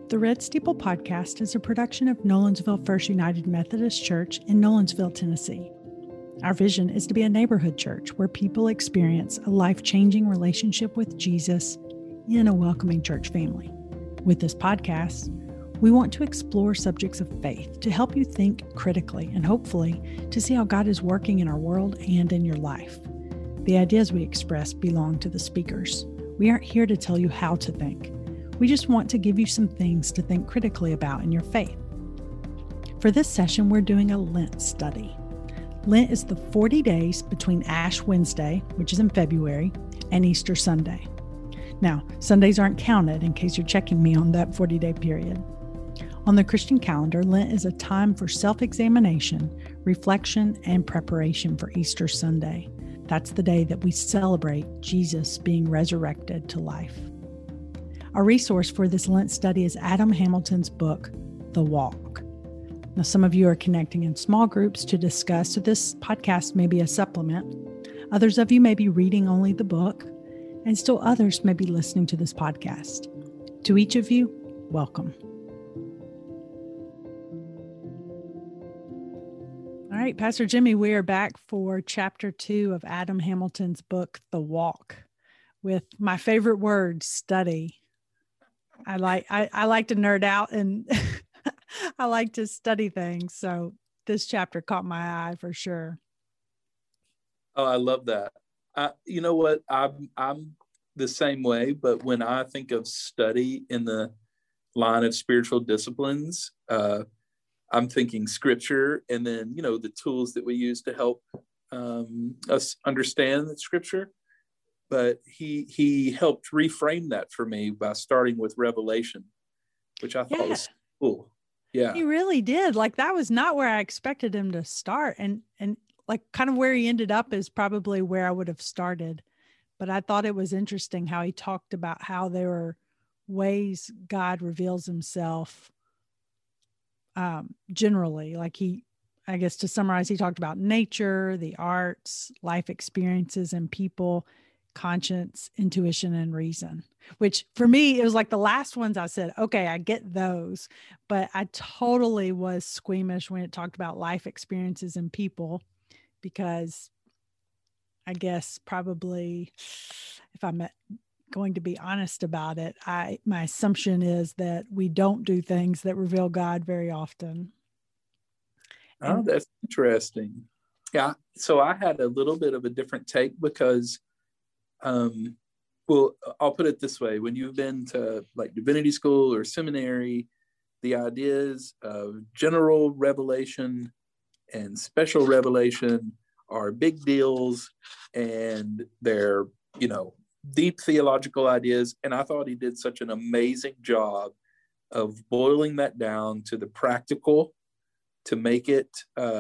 The Red Steeple Podcast is a production of Nolensville First United Methodist Church in Nolensville, Tennessee. Our vision is to be a neighborhood church where people experience a life-changing relationship with Jesus in a welcoming church family. With this podcast, we want to explore subjects of faith to help you think critically and hopefully to see how God is working in our world and in your life. The ideas we express belong to the speakers. We aren't here to tell you how to think. We just want to give you some things to think critically about in your faith. For this session, we're doing a Lent study. Lent is the 40 days between Ash Wednesday, which is in February, and Easter Sunday. Now, Sundays aren't counted in case you're checking me on that 40-day period. On the Christian calendar, Lent is a time for self-examination, reflection, and preparation for Easter Sunday. That's the day that we celebrate Jesus being resurrected to life. Our resource for this Lent study is Adam Hamilton's book, The Walk. Now, some of you are connecting in small groups to discuss, so this podcast may be a supplement. Others of you may be reading only the book, and still others may be listening to this podcast. To each of you, welcome. All right, Pastor Jimmy, we are back for chapter 2 of Adam Hamilton's book, The Walk, with my favorite word, study. I like to nerd out and I like to study things. So this chapter caught my eye for sure. Oh, I love that. You know what? I'm the same way, but when I think of study in the line of spiritual disciplines, I'm thinking scripture and then, the tools that we use to help us understand the scripture. But he helped reframe that for me by starting with Revelation, which I thought was cool. Yeah. He really did. Like, that was not where I expected him to start. And like kind of where he ended up is probably where I would have started. But I thought it was interesting how he talked about how there are ways God reveals himself generally. Like I guess to summarize, he talked about nature, the arts, life experiences, and people, conscience, intuition, and reason, which for me, it was like the last ones I said, okay, I get those, but I totally was squeamish when it talked about life experiences and people, because I guess probably if I'm going to be honest about it, my assumption is that we don't do things that reveal God very often. Oh, that's interesting. Yeah. So I had a little bit of a different take because well, I'll put it this way. When you've been to like divinity school or seminary, the ideas of general revelation and special revelation are big deals, and they're, deep theological ideas. And I thought he did such an amazing job of boiling that down to the practical to make it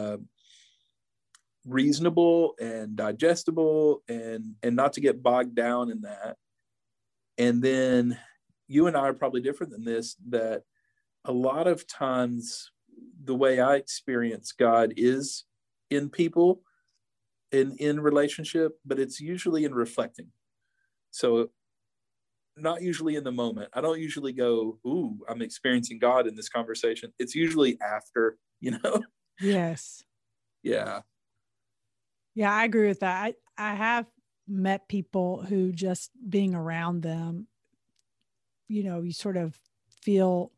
reasonable and digestible and not to get bogged down in that. And then you and I are probably different than this, that a lot of times the way I experience God is in people, in relationship, but it's usually in reflecting. So not usually in the moment. I don't usually go, ooh, I'm experiencing God in this conversation. It's usually after, Yes. Yeah. Yeah, I agree with that. I have met people who just being around them, you sort of feel,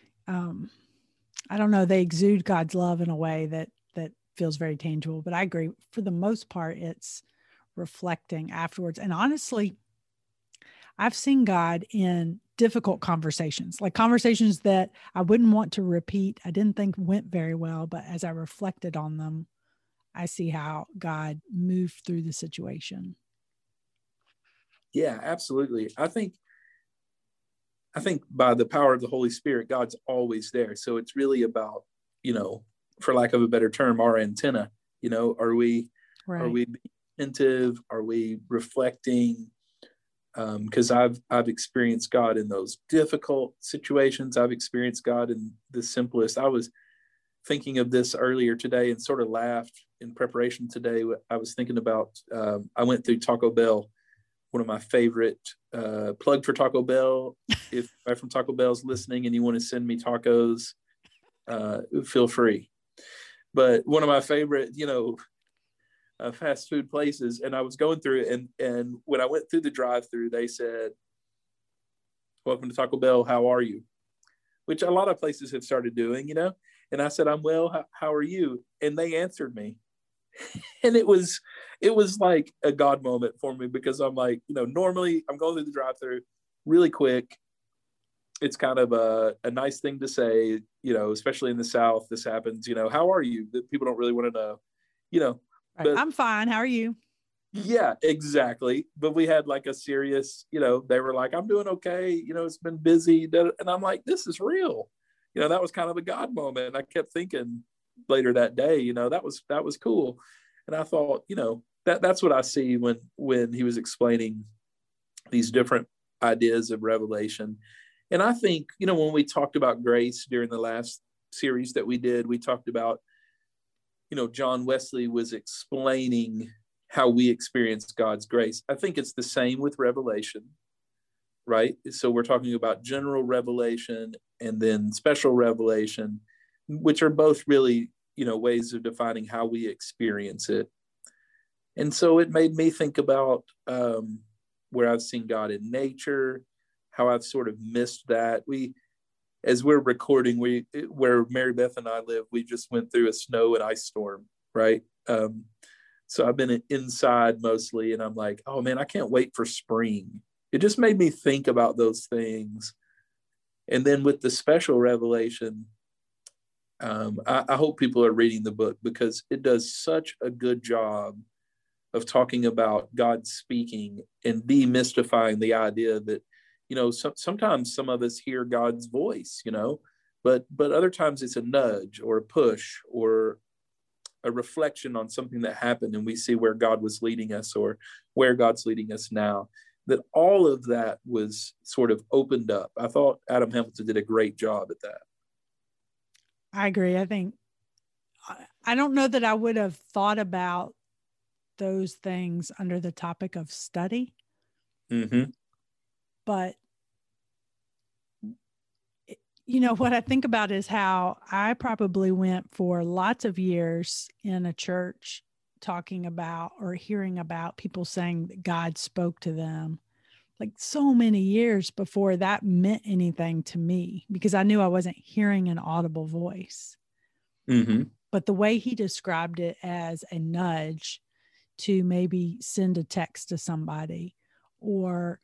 I don't know, they exude God's love in a way that feels very tangible. But I agree, for the most part, it's reflecting afterwards. And honestly, I've seen God in difficult conversations, like conversations that I wouldn't want to repeat. I didn't think went very well, but as I reflected on them, I see how God moved through the situation. Yeah, absolutely. I think by the power of the Holy Spirit, God's always there. So it's really about, for lack of a better term, our antenna. Are we attentive? Are we reflecting? Because I've experienced God in those difficult situations. I've experienced God in the simplest. I was thinking of this earlier today and sort of laughed in preparation today. I was thinking about, I went through Taco Bell one of my favorite, plug for Taco Bell. If anybody from Taco Bell is listening and you want to send me tacos, feel free. But one of my favorite, fast food places, and I was going through it, and when I went through the drive-through, they said, "Welcome to Taco Bell. How are you?" Which a lot of places have started doing, And I said, "I'm well. How are you?" And they answered me. And it was like a God moment for me, because I'm like, normally I'm going through the drive-through really quick. It's kind of a nice thing to say, especially in the South. This happens, how are you? That people don't really want to know, Right. But I'm fine. How are you? Yeah, exactly. But we had like a serious, they were like, "I'm doing okay. It's been busy." And I'm like, this is real. That was kind of a God moment. And I kept thinking later that day, that was cool. And I thought, that's what I see when he was explaining these different ideas of revelation. And I think, when we talked about grace during the last series that we did, we talked about, John Wesley was explaining how we experience God's grace. I think it's the same with revelation, right? So we're talking about general revelation and then special revelation, which are both really, ways of defining how we experience it. And so it made me think about where I've seen God in nature, how I've sort of missed that. As we're recording, where Mary Beth and I live, we just went through a snow and ice storm, right? So I've been inside mostly, and I'm like, oh man, I can't wait for spring. It just made me think about those things. And then with the special revelation, I hope people are reading the book, because it does such a good job of talking about God speaking and demystifying the idea that, sometimes some of us hear God's voice, but other times it's a nudge or a push or a reflection on something that happened, and we see where God was leading us or where God's leading us now. That all of that was sort of opened up. I thought Adam Hamilton did a great job at that. I agree. I don't know that I would have thought about those things under the topic of study. Mm-hmm. But, what I think about is how I probably went for lots of years in a church talking about or hearing about people saying that God spoke to them, like so many years before that meant anything to me, because I knew I wasn't hearing an audible voice. Mm-hmm. But the way he described it as a nudge to maybe send a text to somebody, or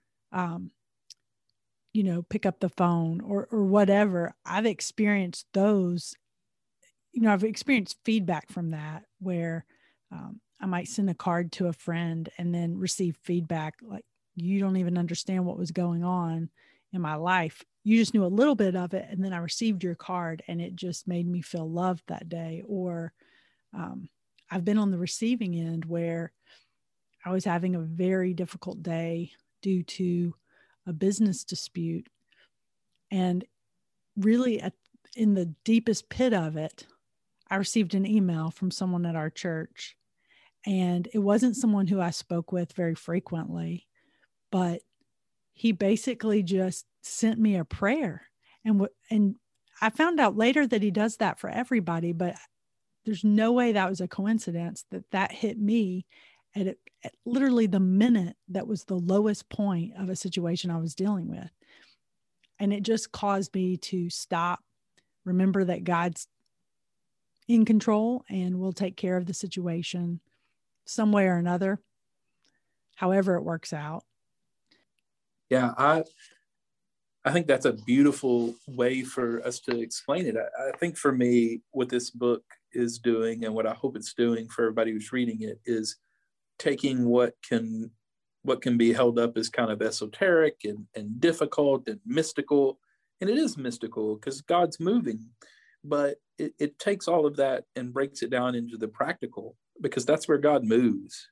pick up the phone or whatever. I've experienced those, I've experienced feedback from that, where I might send a card to a friend and then receive feedback like, you don't even understand what was going on in my life. You just knew a little bit of it. And then I received your card and it just made me feel loved that day. Or I've been on the receiving end where I was having a very difficult day due to a business dispute. And really in the deepest pit of it, I received an email from someone at our church. And it wasn't someone who I spoke with very frequently, but he basically just sent me a prayer. And I found out later that he does that for everybody, but there's no way that was a coincidence that hit me at literally the minute that was the lowest point of a situation I was dealing with. And it just caused me to stop, remember that God's in control and will take care of the situation some way or another, however it works out. Yeah, I think that's a beautiful way for us to explain it. I think for me, what this book is doing, and what I hope it's doing for everybody who's reading it, is taking what can be held up as kind of esoteric and difficult and mystical. And it is mystical because God's moving, but it takes all of that and breaks it down into the practical, because that's where God moves.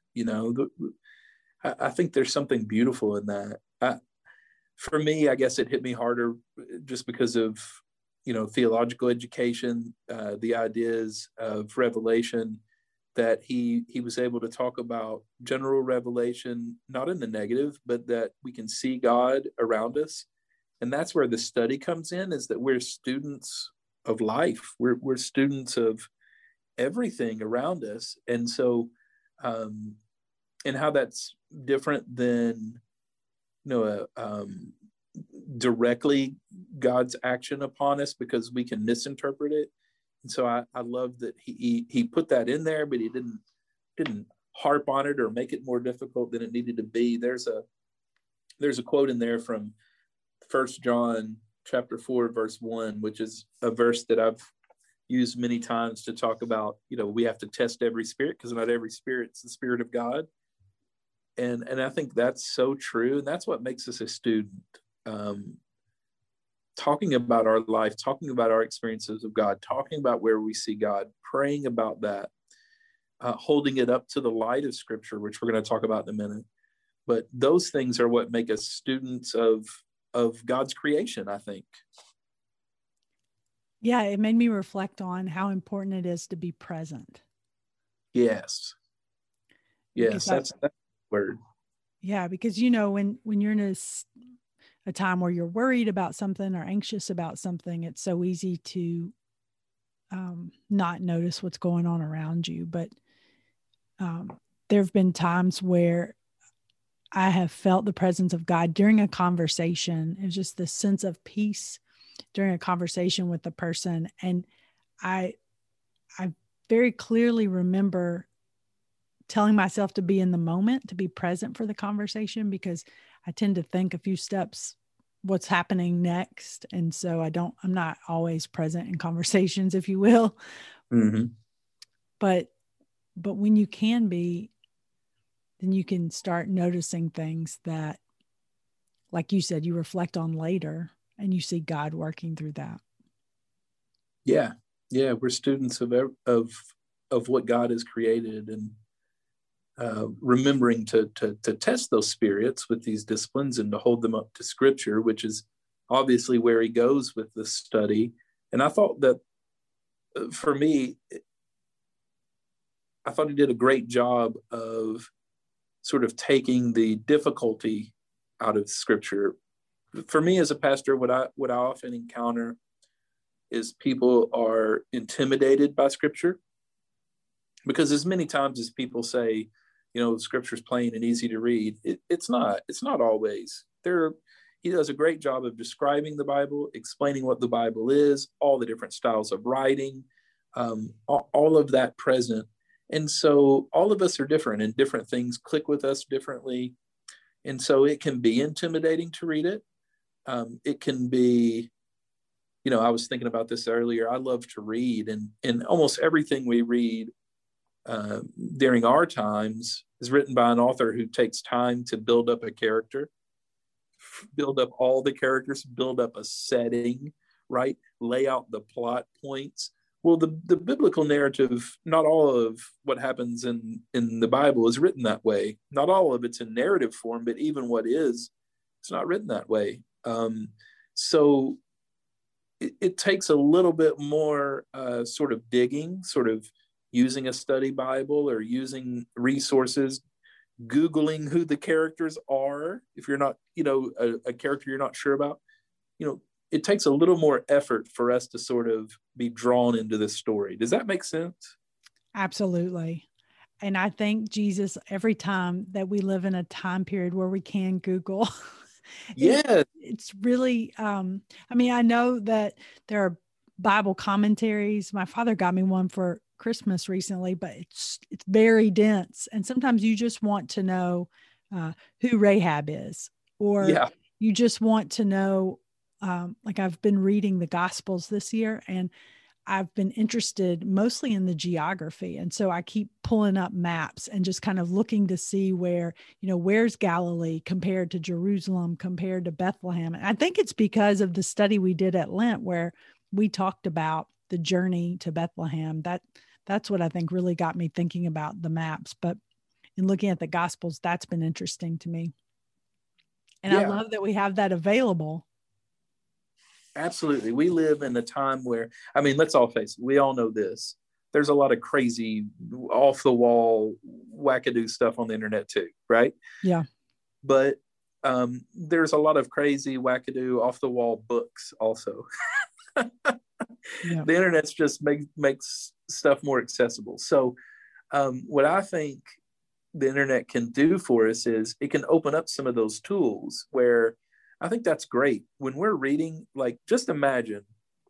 I think there's something beautiful in that. For me, I guess it hit me harder just because of, theological education, the ideas of revelation, that he was able to talk about general revelation, not in the negative, but that we can see God around us. And that's where the study comes in, is that we're students of life. We're students of everything around us. And so, and how that's different than, directly God's action upon us, because we can misinterpret it. And so I love that he put that in there, but he didn't harp on it or make it more difficult than it needed to be. There's a quote in there from 1 John chapter 4, verse 1, which is a verse that I've used many times to talk about, we have to test every spirit, because not every spirit's the Spirit of God. And I think that's so true. And that's what makes us a student. Talking about our life, talking about our experiences of God, talking about where we see God, praying about that, holding it up to the light of Scripture, which we're going to talk about in a minute. But those things are what make us students of God's creation, I think. Yeah, it made me reflect on how important it is to be present. Yes, that's the word. Yeah, because when you're in a time where you're worried about something or anxious about something, it's so easy to not notice what's going on around you. But there have been times where I have felt the presence of God during a conversation. It's just this sense of peace during a conversation with the person. And I very clearly remember telling myself to be in the moment, to be present for the conversation, because I tend to think a few steps what's happening next. And so I'm not always present in conversations, if you will. Mm-hmm. But when you can be, then you can start noticing things that, like you said, you reflect on later and you see God working through that. Yeah. We're students of what God has created, and remembering to test those spirits with these disciplines and to hold them up to Scripture, which is obviously where he goes with the study. And I thought that for me, I thought he did a great job of sort of taking the difficulty out of Scripture. For me as a pastor, what I often encounter is people are intimidated by Scripture, because as many times as people say, Scripture's plain and easy to read, it's not always. He does a great job of describing the Bible, explaining what the Bible is, all the different styles of writing, all of that present. And so all of us are different, and different things click with us differently. And so it can be intimidating to read it. It can be, I was thinking about this earlier. I love to read, and almost everything we read during our times is written by an author who takes time to build up a character, build up all the characters, build up a setting, right? Lay out the plot points. Well, the biblical narrative, not all of what happens in the Bible is written that way. Not all of it's in narrative form, but even what is, it's not written that way. So it takes a little bit more sort of digging, sort of using a study Bible or using resources, Googling who the characters are. If you're not, a character you're not sure about, it takes a little more effort for us to sort of be drawn into this story. Does that make sense? Absolutely. And I thank Jesus every time that we live in a time period where we can Google. It's really, I know that there are Bible commentaries. My father got me one for Christmas recently, but it's very dense. And sometimes you just want to know who Rahab is, or you just want to know, like I've been reading the Gospels this year, and I've been interested mostly in the geography. And so I keep pulling up maps and just kind of looking to see where, where's Galilee compared to Jerusalem, compared to Bethlehem. And I think it's because of the study we did at Lent, where we talked about the journey to Bethlehem. That's what I think really got me thinking about the maps. But in looking at the Gospels, that's been interesting to me. And I love that we have that available. Absolutely. We live in a time where, let's all face it, we all know this. there's a lot of crazy, off the wall, wackadoo stuff on the internet too, right? Yeah. But there's a lot of crazy, wackadoo, off the wall books also. Yeah. The internet's just makes stuff more accessible. So what I think the internet can do for us is it can open up some of those tools where I think that's great. When we're reading, like, just imagine,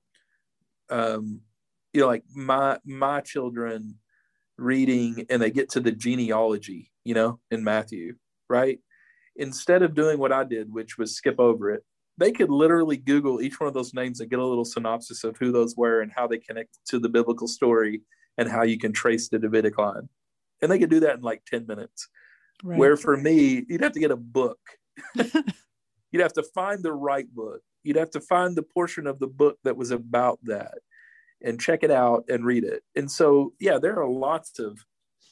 like my children reading and they get to the genealogy, in Matthew, right? Instead of doing what I did, which was skip over it, they could literally Google each one of those names and get a little synopsis of who those were and how they connect to the biblical story and how you can trace the Davidic line. And they could do that in like 10 minutes. Right. Where for me, you'd have to get a book. You'd have to find the right book. You'd have to find the portion of the book that was about that and check it out and read it. And so, yeah, there are lots of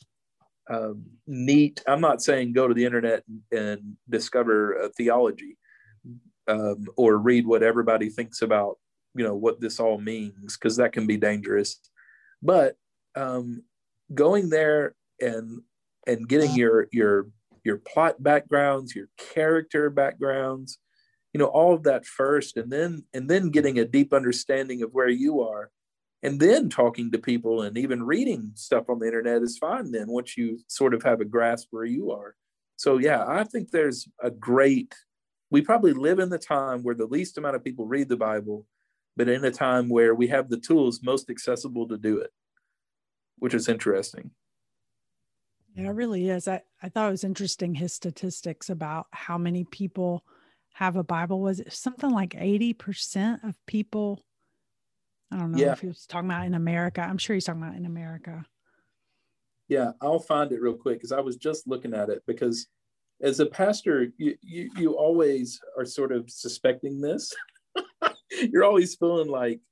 neat, I'm not saying go to the internet and discover theology or read what everybody thinks about, what this all means, because that can be dangerous. But going there and getting your plot backgrounds, your character backgrounds, all of that first, and then getting a deep understanding of where you are, and then talking to people and even reading stuff on the internet is fine then, once you sort of have a grasp where you are. So yeah, I think there's we probably live in the time where the least amount of people read the Bible, but in a time where we have the tools most accessible to do it, which is interesting. Yeah, it really is. I thought it was interesting, his statistics about how many people have a Bible. Was it something like 80% of people? I don't know if he was talking about in America. I'm sure he's talking about in America. Yeah, I'll find it real quick because I was just looking at it, because as a pastor, you always are sort of suspecting this. You're always feeling like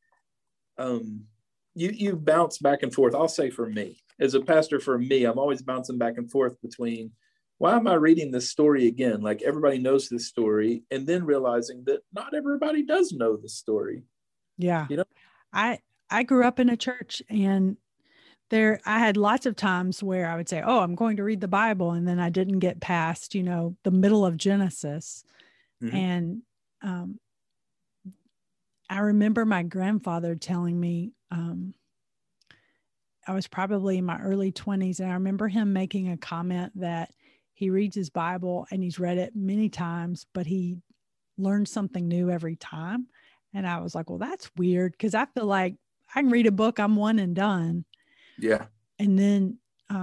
you bounce back and forth. I'll say for me, as a pastor, for me, I'm always bouncing back and forth between, why am I reading this story again? Like, everybody knows this story, and then realizing that not everybody does know the story. Yeah. I grew up in a church, and I had lots of times where I would say, oh, I'm going to read the Bible. And then I didn't get past, the middle of Genesis. Mm-hmm. And I remember my grandfather telling me, I was probably in my early 20s. And I remember him making a comment that he reads his Bible and he's read it many times, but he learns something new every time. And I was like, well, that's weird, because I feel like I can read a book, I'm one and done. Yeah. And then,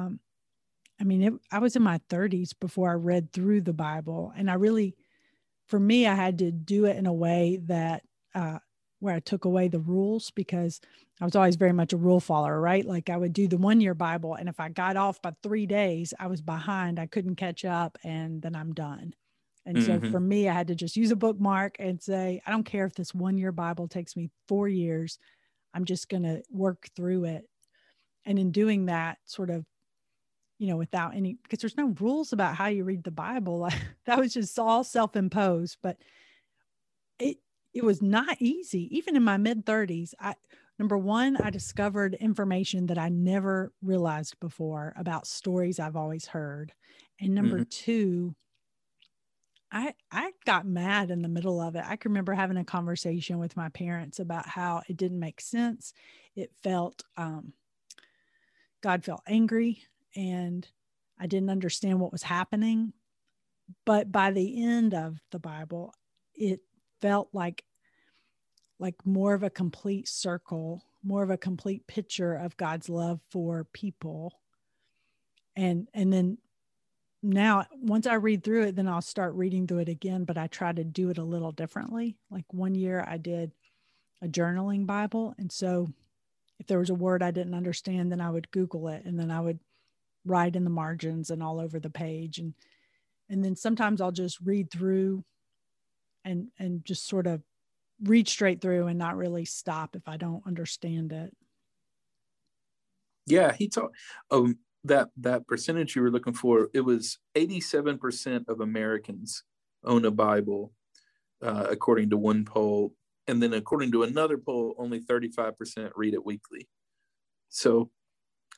I was in my 30s before I read through the Bible. And for me, I had to do it in a way that, where I took away the rules, because I was always very much a rule follower, right? Like, I would do the 1 year Bible, and if I got off by 3 days, I was behind, I couldn't catch up, and then I'm done. And so for me, I had to just use a bookmark and say, I don't care if this 1 year Bible takes me 4 years, I'm just going to work through it. And in doing that, sort of, without any, because there's no rules about how you read the Bible. That was just all self-imposed, but it was not easy. Even in my mid 30s, number one, I discovered information that I never realized before about stories I've always heard. And number two, I got mad in the middle of it. I can remember having a conversation with my parents about how it didn't make sense. It felt, God felt angry, and I didn't understand what was happening. But by the end of the Bible, it felt like more of a complete circle, more of a complete picture of God's love for people. And then now, once I read through it, then I'll start reading through it again, but I try to do it a little differently. Like, 1 year I did a journaling Bible. And so if there was a word I didn't understand, then I would Google it, and then I would write in the margins and all over the page. And then sometimes I'll just read through and just sort of read straight through and not really stop if I don't understand it. Yeah, he talked that percentage you were looking for. It was 87% of Americans own a Bible, according to one poll, and then according to another poll, only 35% read it weekly. So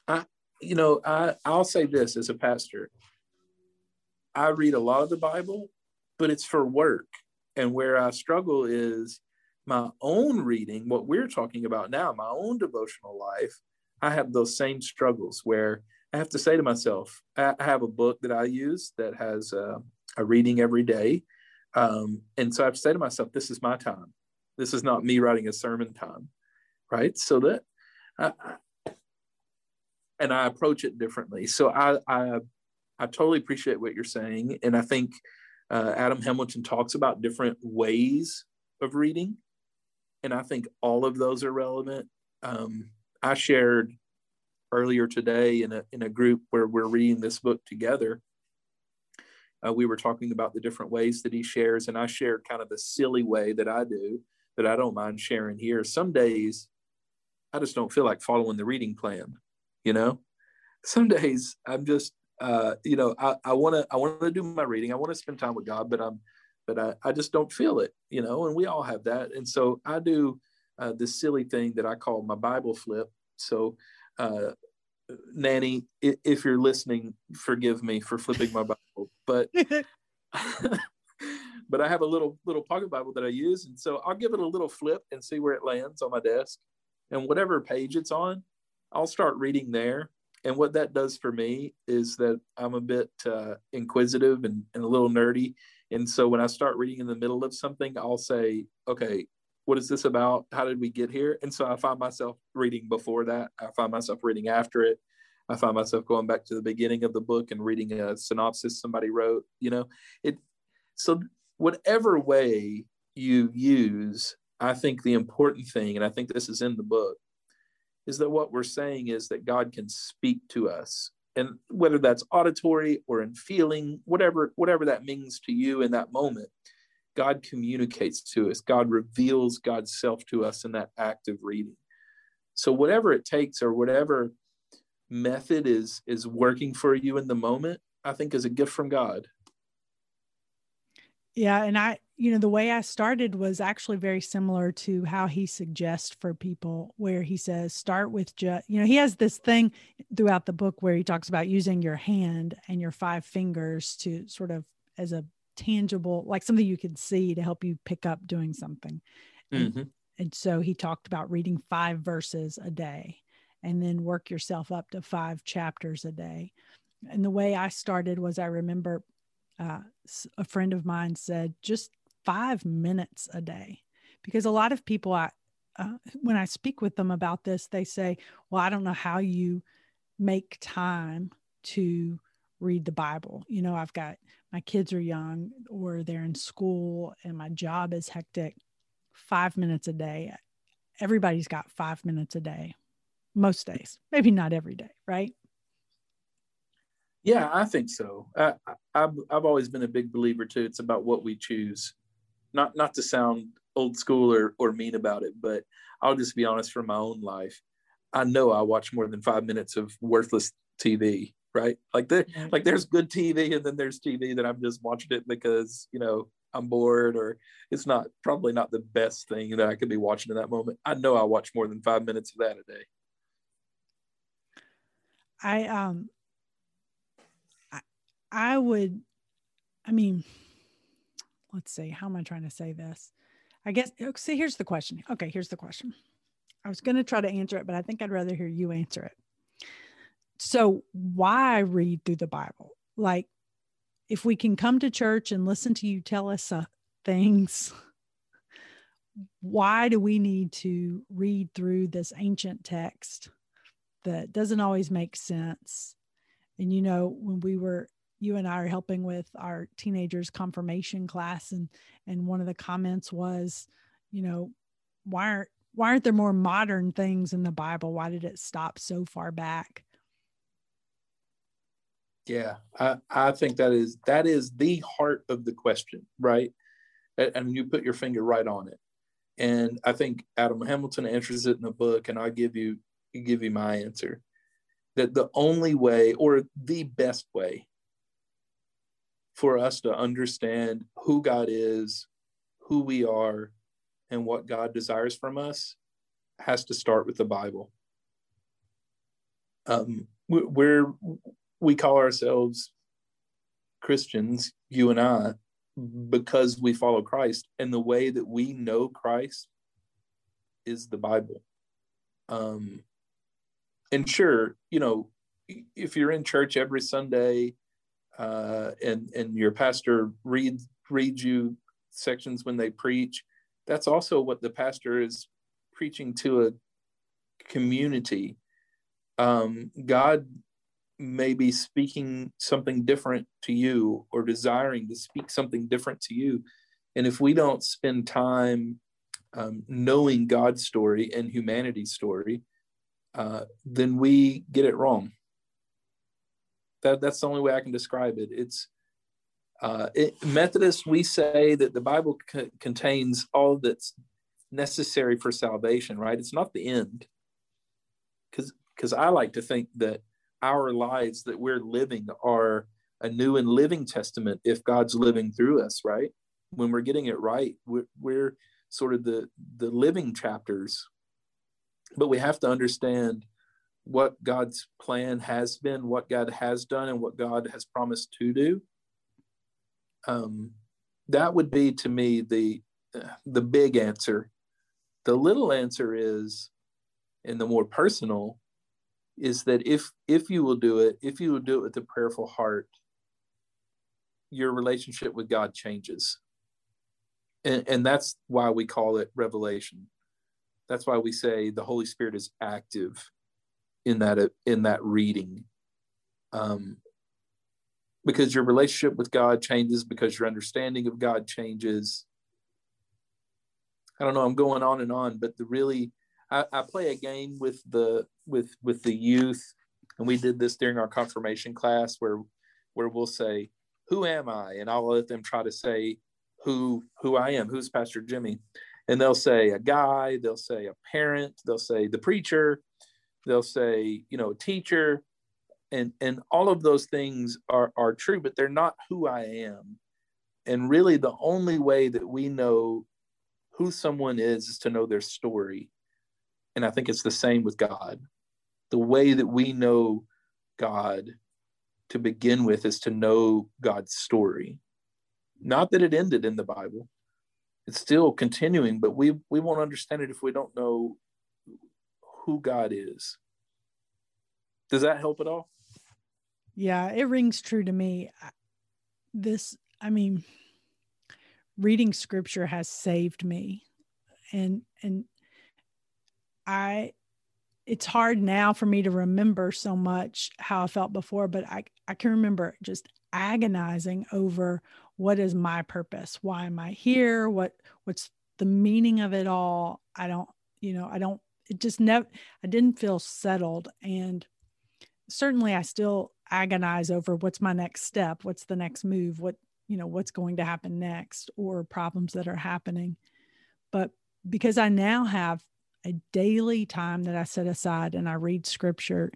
I'll say this as a pastor. I read a lot of the Bible, but it's for work. And where I struggle is my own reading, what we're talking about now, my own devotional life. I have those same struggles where I have to say to myself, I have a book that I use that has a reading every day. And so I have to say to myself, this is my time. This is not me writing a sermon time, right? So that, and I approach it differently. So I totally appreciate what you're saying. And I think Adam Hamilton talks about different ways of reading. And I think all of those are relevant. I shared earlier today in a group where we're reading this book together. We were talking about the different ways that he shares. And I shared kind of the silly way that I do, that I don't mind sharing here. Some days I just don't feel like following the reading plan. Some days I'm just, I want to do my reading. I want to spend time with God, but I just don't feel it, and we all have that. And so I do this silly thing that I call my Bible flip. So, Nanny, if you're listening, forgive me for flipping my Bible, but but I have a little pocket Bible that I use. And so I'll give it a little flip and see where it lands on my desk, and whatever page it's on, I'll start reading there. And what that does for me is that I'm a bit inquisitive and a little nerdy. And so when I start reading in the middle of something, I'll say, okay, what is this about? How did we get here? And so I find myself reading before that. I find myself reading after it. I find myself going back to the beginning of the book and reading a synopsis somebody wrote, So whatever way you use, I think the important thing, and I think this is in the book, is that what we're saying is that God can speak to us. And whether that's auditory or in feeling, whatever that means to you in that moment, God communicates to us. God reveals God's self to us in that act of reading. So whatever it takes, or whatever method is working for you in the moment, I think is a gift from God. Yeah. And the way I started was actually very similar to how he suggests for people, where he says, start with he has this thing throughout the book where he talks about using your hand and your 5 fingers to sort of as a tangible, like something you can see to help you pick up doing something. Mm-hmm. And so he talked about reading 5 verses a day and then work yourself up to 5 chapters a day. And the way I started was, I remember a friend of mine said, just 5 minutes a day, because a lot of people, when I speak with them about this, they say, well, I don't know how you make time to read the Bible. I've got, my kids are young or they're in school and my job is hectic. 5 minutes a day. Everybody's got 5 minutes a day, most days, maybe not every day, right? Yeah, I think so. I've always been a big believer too. It's about what we choose. Not to sound old school or mean about it, but I'll just be honest from my own life. I know I watch more than 5 minutes of worthless TV, right? Like there's good TV, and then there's TV that I'm just watching it because, I'm bored, or it's probably not the best thing that I could be watching in that moment. I know I watch more than 5 minutes of that a day. Let's see, how am I trying to say this? I guess, see, here's the question. Okay, here's the question. I was going to try to answer it, but I think I'd rather hear you answer it. So why read through the Bible? Like, if we can come to church and listen to you tell us things, why do we need to read through this ancient text that doesn't always make sense? And, when you and I are helping with our teenagers' confirmation class, and one of the comments was, why aren't there more modern things in the Bible? Why did it stop so far back? Yeah, I think that is the heart of the question, right? And you put your finger right on it. And I think Adam Hamilton answers it in the book, and I'll give you my answer. That the only way, or the best way, for us to understand who God is, who we are, and what God desires from us has to start with the Bible. We call ourselves Christians, you and I, because we follow Christ, and the way that we know Christ is the Bible. And sure, if you're in church every Sunday, and your pastor reads you sections when they preach, that's also what the pastor is preaching to a community. God may be speaking something different to you, or desiring to speak something different to you. And if we don't spend time knowing God's story and humanity's story, then we get it wrong. That's the only way I can describe it. It's Methodists, we say that the Bible contains all that's necessary for salvation, right? It's not the end. Because I like to think that our lives that we're living are a new and living testament if God's living through us, right? When we're getting it right, we're sort of the living chapters. But we have to understand what God's plan has been, what God has done, and what God has promised to do. That would be, to me, the big answer. The little answer is, and the more personal, is that if you will do it with a prayerful heart, your relationship with God changes. And that's why we call it revelation. That's why we say the Holy Spirit is active in that reading. Because your relationship with God changes, because your understanding of God changes. I don't know, I'm going on and on, but I play a game with the youth, and we did this during our confirmation class where we'll say, "Who am I?" And I'll let them try to say who I am. Who's Pastor Jimmy? And they'll say a guy, they'll say a parent, they'll say the preacher, they'll say, a teacher, and all of those things are true, but they're not who I am. And really the only way that we know who someone is to know their story. And I think it's the same with God. The way that we know God to begin with is to know God's story. Not that it ended in the Bible. It's still continuing, but we won't understand it if we don't know who God is. Does that help at all? Yeah, it rings true to me. Reading scripture has saved me. And it's hard now for me to remember so much how I felt before, but I can remember just agonizing over what is my purpose? Why am I here? What's the meaning of it all? I didn't feel settled. And certainly I still agonize over what's my next step, what's the next move, what's going to happen next, or problems that are happening. But because I now have a daily time that I set aside and I read scripture,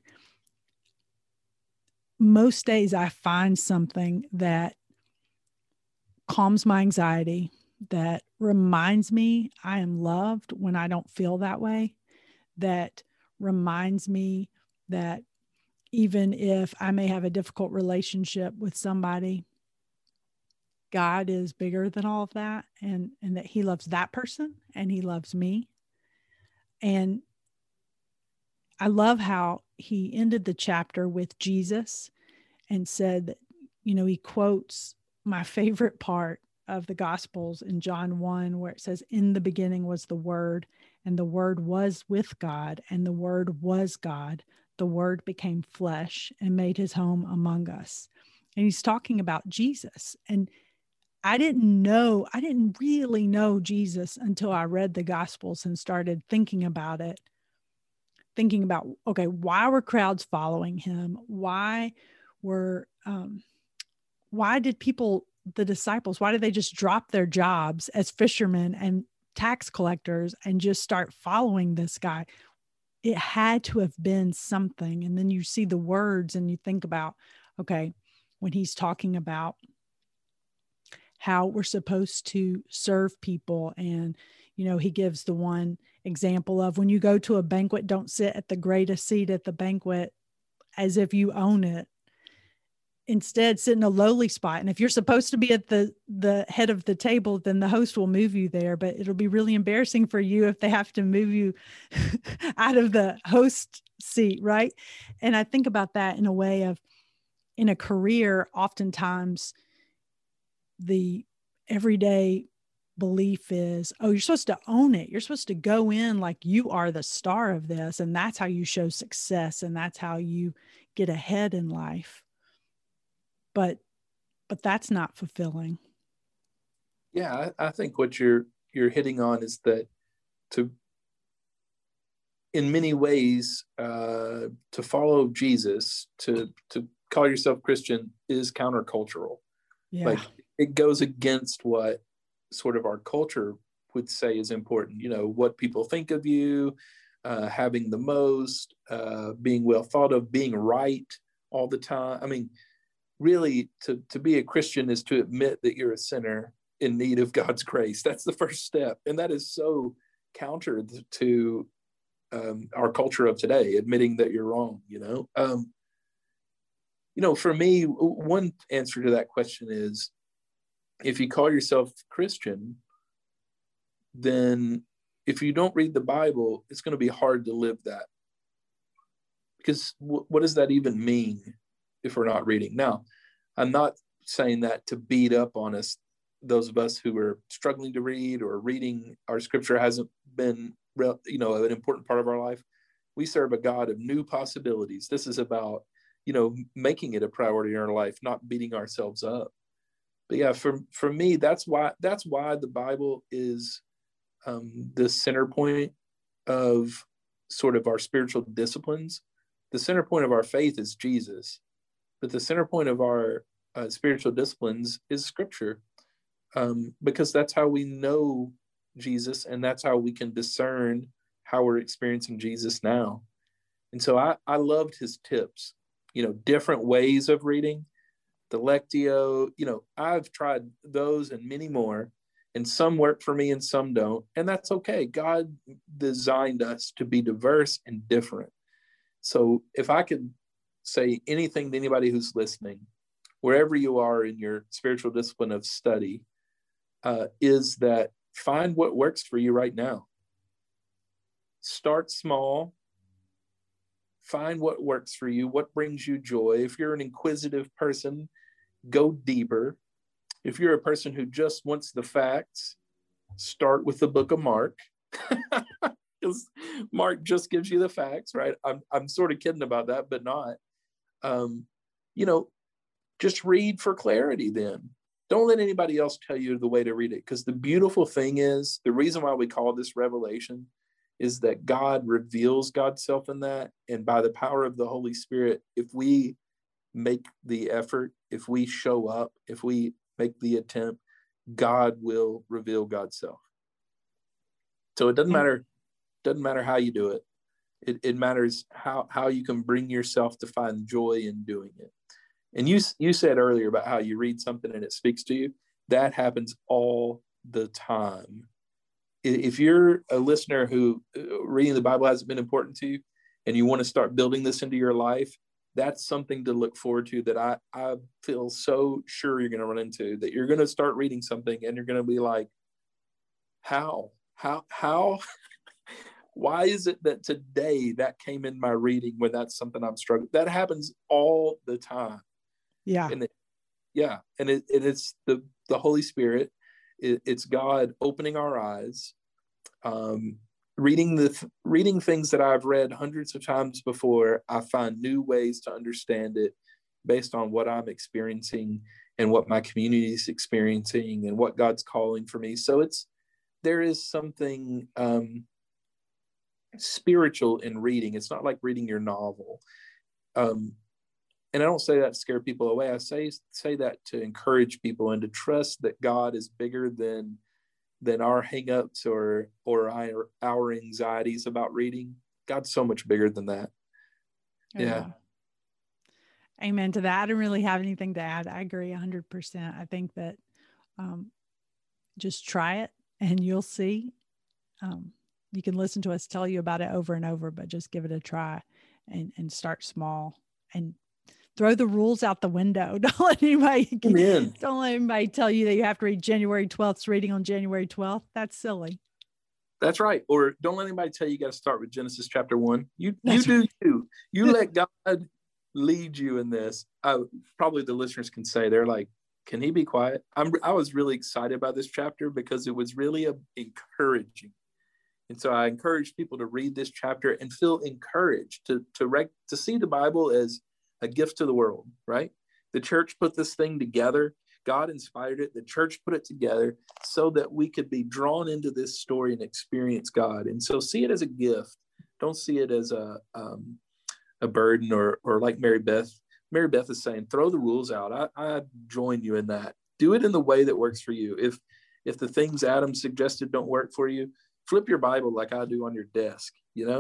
most days I find something that calms my anxiety, that reminds me I am loved when I don't feel that way, that reminds me that even if I may have a difficult relationship with somebody, God is bigger than all of that, and that he loves that person and he loves me. And I love how he ended the chapter with Jesus and said that, he quotes my favorite part of the Gospels in John 1, where it says, "In the beginning was the Word, and the Word was with God, and the Word was God. The Word became flesh and made his home among us." And he's talking about Jesus. And I didn't really know Jesus until I read the Gospels and started thinking about it. Thinking about, okay, why were crowds following him? Why did the disciples, why did they just drop their jobs as fishermen and tax collectors and just start following this guy? It had to have been something. And then you see the words and you think about, okay, when he's talking about how we're supposed to serve people. And, he gives the one example of, when you go to a banquet, don't sit at the greatest seat at the banquet. as if you own it. Instead, sit in a lowly spot. And if you're supposed to be at the head of the table, then the host will move you there. But it'll be really embarrassing for you if they have to move you out of the host seat, right? And I think about that in a way of, in a career, oftentimes the everyday belief is, oh, you're supposed to own it. You're supposed to go in like you are the star of this. And that's how you show success. And that's how you get ahead in life. But that's not fulfilling. Yeah, I think what you're hitting on is that in many ways, to follow Jesus, to call yourself Christian is countercultural. Yeah. Like, it goes against what sort of our culture would say is important. What people think of you, having the most, being well thought of, being right all the time. I mean, really, to be a Christian is to admit that you're a sinner in need of God's grace. That's the first step. And that is so counter to our culture of today, admitting that you're wrong. For me, one answer to that question is, if you call yourself Christian, then if you don't read the Bible, it's going to be hard to live that. Because what does that even mean if we're not reading? Now, I'm not saying that to beat up on us, those of us who are struggling to read, or reading our scripture hasn't been, an important part of our life. We serve a God of new possibilities. This is about, making it a priority in our life, not beating ourselves up. But yeah, for me, that's why the Bible is the center point of sort of our spiritual disciplines. The center point of our faith is Jesus, but the center point of our spiritual disciplines is Scripture, because that's how we know Jesus, and that's how we can discern how we're experiencing Jesus now. And so I loved his tips, different ways of reading, the Lectio. I've tried those and many more, and some work for me and some don't, and that's okay. God designed us to be diverse and different. So if I could say anything to anybody who's listening, wherever you are in your spiritual discipline of study, is that find what works for you right now. Start small. Find what works for you, what brings you joy. If you're an inquisitive person, go deeper. If you're a person who just wants the facts, start with the book of Mark. Because Mark just gives you the facts, right? I'm sort of kidding about that, but not. Just read for clarity then. Don't let anybody else tell you the way to read it. Because the beautiful thing is, the reason why we call this revelation is that God reveals God's self in that. And by the power of the Holy Spirit, if we make the effort, if we show up, if we make the attempt, God will reveal God's self. So it doesn't matter how you do it. It matters how you can bring yourself to find joy in doing it. And you said earlier about how you read something and it speaks to you. That happens all the time. If you're a listener who reading the Bible hasn't been important to you, and you want to start building this into your life, that's something to look forward to, that I feel so sure you're going to run into, that you're going to start reading something and you're going to be like, how, why is it that today that came in my reading when that's something I'm struggling? That happens all the time. Yeah. And it's the Holy Spirit. It's God opening our eyes, reading things that I've read hundreds of times before. I find new ways to understand it based on what I'm experiencing and what my community is experiencing and what God's calling for me. So there is something spiritual in reading. It's not like reading your novel. And I don't say that to scare people away. I say that to encourage people and to trust that God is bigger than our hangups or our anxieties about reading. God's so much bigger than that. Yeah. Amen to that. I don't really have anything to add. I agree 100%. I think that just try it and you'll see. You can listen to us tell you about it over and over, but just give it a try and start small and throw the rules out the window. Don't let anybody tell you that you have to read January 12th's reading on January 12th. That's silly. That's right. Or don't let anybody tell you got to start with Genesis chapter 1. You do you. You let God lead you in this. Probably the listeners can say, they're like, can he be quiet? I was really excited about this chapter because it was really encouraging. And so I encourage people to read this chapter and feel encouraged to see the Bible as a gift to the world, right? The church put this thing together. God inspired it. The church put it together so that we could be drawn into this story and experience God. And so see it as a gift. Don't see it as a burden or like Mary Beth. Mary Beth is saying, throw the rules out. I join you in that. Do it in the way that works for you. If the things Adam suggested don't work for you, flip your Bible like I do on your desk,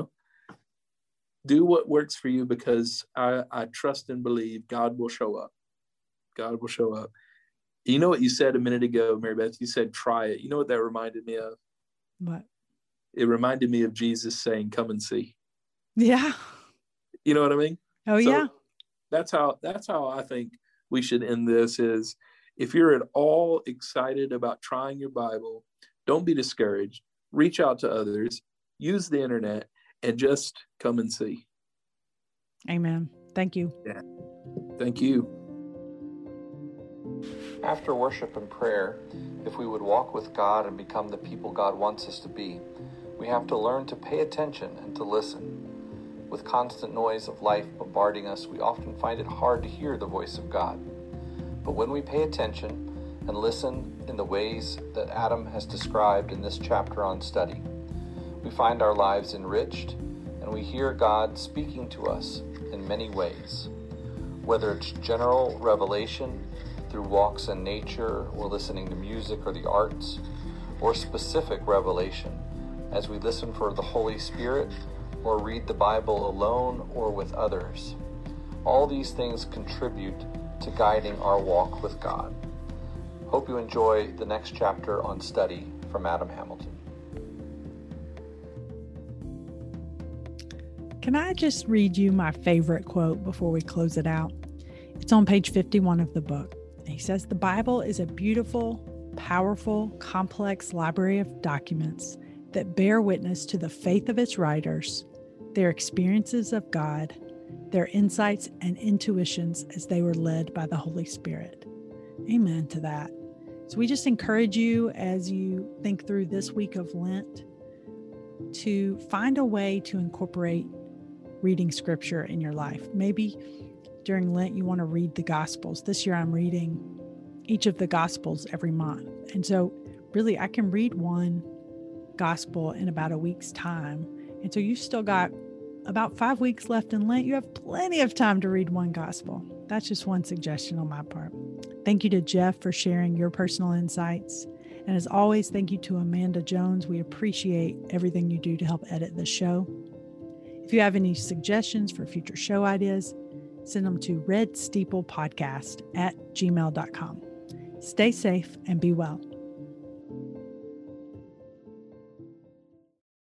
Do what works for you, because I trust and believe God will show up. God will show up. You know what you said a minute ago, Mary Beth? You said, try it. You know what that reminded me of? What? It reminded me of Jesus saying, come and see. Yeah. You know what I mean? Oh, so yeah. That's how I think we should end this is, if you're at all excited about trying your Bible, don't be discouraged. Reach out to others, use the internet, and just come and see. Amen. Thank you. Yeah. Thank you. After worship and prayer, if we would walk with God and become the people God wants us to be, we have to learn to pay attention and to listen. With constant noise of life bombarding us, we often find it hard to hear the voice of God. But when we pay attention and listen in the ways that Adam has described in this chapter on study, we find our lives enriched and we hear God speaking to us in many ways. Whether it's general revelation through walks in nature or listening to music or the arts, or specific revelation as we listen for the Holy Spirit or read the Bible alone or with others. All these things contribute to guiding our walk with God. Hope you enjoy the next chapter on study from Adam Hamilton. Can I just read you my favorite quote before we close it out? It's on page 51 of the book. He says, the Bible is a beautiful, powerful, complex library of documents that bear witness to the faith of its writers, their experiences of God, their insights and intuitions as they were led by the Holy Spirit. Amen to that. So we just encourage you, as you think through this week of Lent, to find a way to incorporate reading scripture in your life. Maybe during Lent, you want to read the Gospels. This year, I'm reading each of the Gospels every month. And so really, I can read one Gospel in about a week's time. And so you've still got about 5 weeks left in Lent. You have plenty of time to read one Gospel. That's just one suggestion on my part. Thank you to Jeff for sharing your personal insights. And as always, thank you to Amanda Jones. We appreciate everything you do to help edit the show. If you have any suggestions for future show ideas, send them to redsteeplepodcast@gmail.com. Stay safe and be well.